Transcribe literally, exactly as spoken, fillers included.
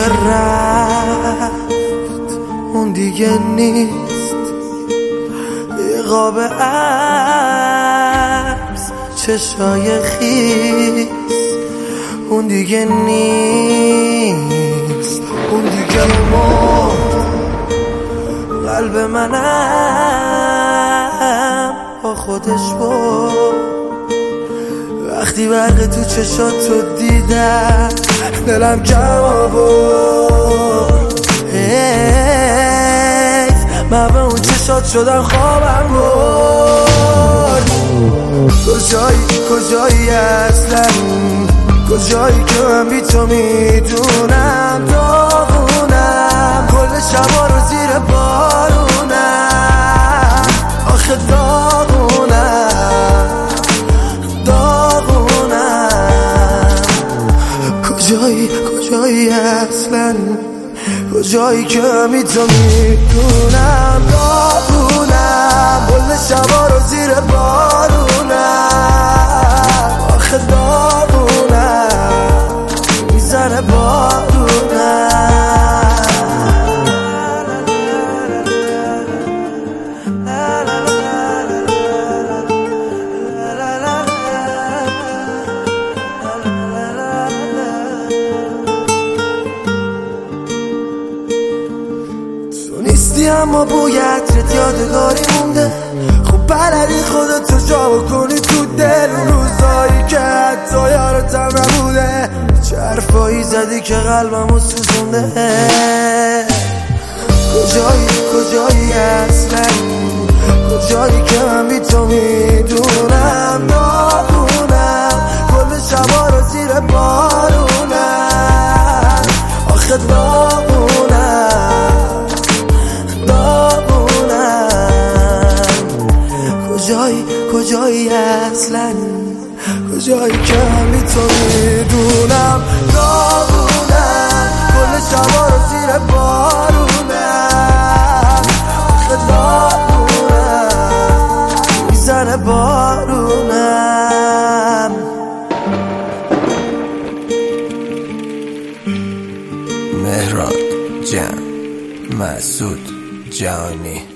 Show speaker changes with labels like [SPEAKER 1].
[SPEAKER 1] دیگه رفت، اون دیگه نیست، یه قاب عکس چشای خیس، اون دیگه نیست، اون دیگه مرد. قلب منم با خودش بود، وقتی برق تو چشاتو دیدم دلم کم آورد. حیف من به اون چشات شدم خوابم برد. کجایی کجایی اصلا، کجایی که من بی تو میدونم داغونم، کل شبا رو زیر بارونم، آخه داغونم داغونم. کجایی کجایی اصلا، کجایی که من بی تو میدونم داغونم، کل شبا رو زیر بارونم، آخه داغونم میزنه بارونم. تو نیستی اما بوی عطرت یادگاری مونده، خب بلدی خودتو جا بکنی تو دل، روزایی که حتی یارتم نبوده، چه حرفایی زدی که قلبمو سوزونده. کجایی کجایی اصلا، کجایی که من بی تو میدونم داغونم، کل شبا رو زیر بارونم، آخه داغونم داغونم. کجایی کجایی اصلا، کجایی که من بی تو میدونم داغونم، کل شبا رو زیر بارونم، آخه داغونم میزنه بارونم.
[SPEAKER 2] مهران جان، مسعود جانی.